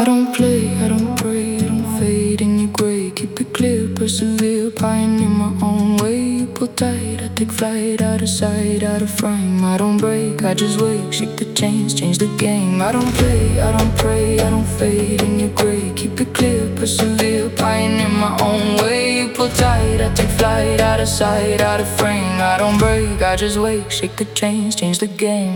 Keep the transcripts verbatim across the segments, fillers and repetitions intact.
I don't play, I don't pray, I don't fade in your gray. Keep it clear, persevere, pioneer my own way. You pull tight, I take flight, out of sight, out of frame. I don't break, I just wake, shake the chains, change the game. I don't play, I don't pray, I don't fade in your gray. Keep it clear, persevere, pioneer my own way. You pull tight, I take flight, out of sight, out of frame. I don't break, I just wake, shake the chains, change the game.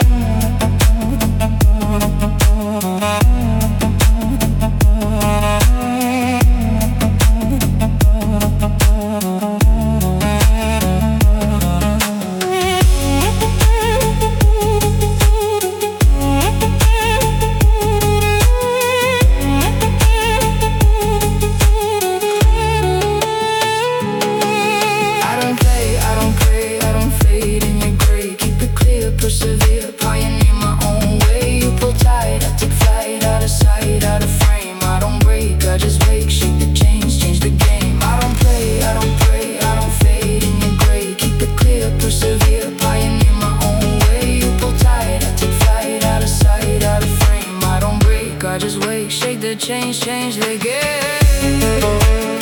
Persevere, pioneer my own way. You pull tight, I take flight, out of sight, out of frame. I don't break, I just wake, shake the chains, change the game. I don't play, I don't pray, I don't fade in your gray. Keep it clear, persevere, pioneer my own way. You pull tight, I take flight, out of sight, out of frame. I don't break, I just wake, shake the chains, change the game.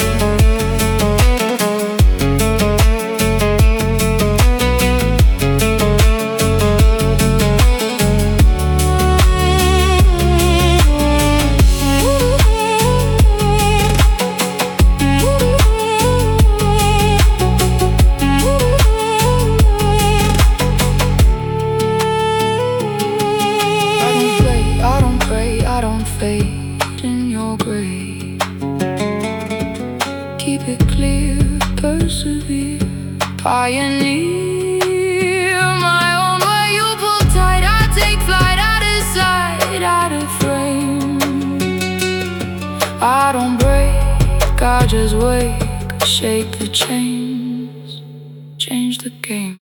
Fade in your grave. Keep it clear, persevere, pioneer my own way. You pull tight, I take flight, out of sight, out of frame. I don't break, I just wake, shake the chains, change the game.